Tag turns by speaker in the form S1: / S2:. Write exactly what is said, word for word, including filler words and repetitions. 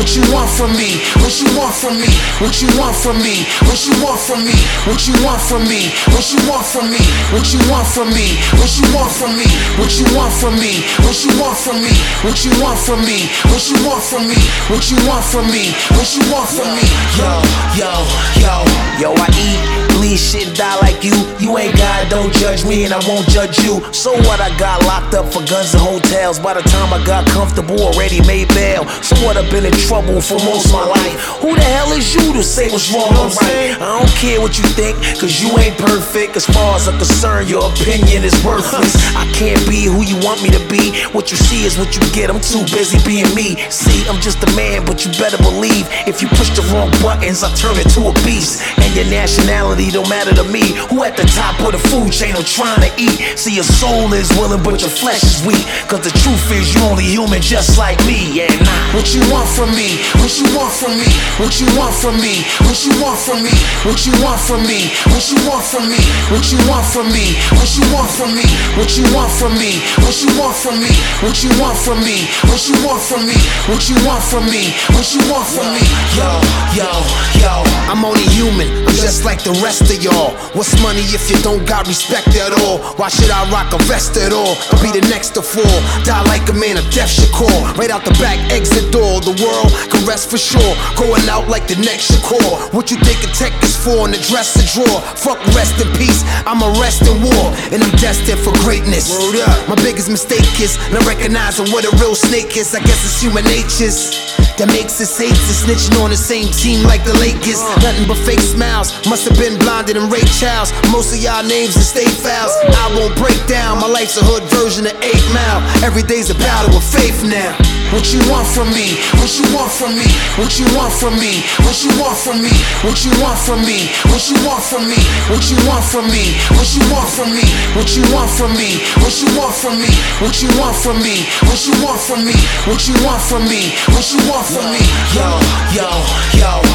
S1: What you want from me? What you want from me? What you want from me? What you want from me? What you want from me? What you want from me? What you want from me? What you want from me? What you want from me? What you want from me? What you want from me? What you want from me? What you want from me? What you want from me?
S2: Yo, yo, yo, yo, I eat, bleed shit, die like you. You ain't God, don't judge me and I won't judge you. So what, I got locked up for guns and hotels. By the time I got comfortable, already made bail. So what, I've been in trouble for most of my life. Who the hell is you to say what's wrong or right? I don't care what you think, cause you ain't perfect. As far as I'm concerned, your opinion is worthless. I can't be who you want me to be. What you see is what you get, I'm too busy being me. See, I'm just a man, but you better believe if you push the wrong buttons, I turn into a beast. And your nationality don't matter to me. Who at the top of the food chain I'm trying to eat? See, your soul is willing, but your flesh is weak. Cause the truth is you only human just like me, yeah, nah.
S1: What you want from me? What you want from me? What you want from me? What you want from me? What you want from me? What you want from me? What you want from me? What you want from me? What you want from me? What you want from me? What you want from me? What you want from me? What you want from me? What you want from me?
S2: Yo, yo, yo,
S3: I'm only human, I'm just like the rest of y'all. What's money if you don't got respect at all? Why should I rock a vest at all? I'll be the next to fall, die like a man, a death should call. Right out the back, exit door, the world can rest for sure. Going out like the next Shakur. What you think a tech is for in the dresser drawer? Fuck rest in peace, I'm a rest in war. And I'm destined for greatness. My biggest mistake is not recognizing what a real snake is. I guess it's human nature's that makes us hate to snitching on the same team like the Lakers. Nothing but fake smiles, must have been blinded and Ray Charles. Most of y'all names are state fouls. I won't break down, my life's a hood version of eight mile. Every day's a battle with faith now.
S1: What you want from me? What you want from me? What you want from me? What you want from me? What you want from me? What you want from me? What you want from me? What you want from me? What you want from me? What you want from me? What you want from me? What you want from me? What you want from me? What you want from me?
S2: yo, yo, yo.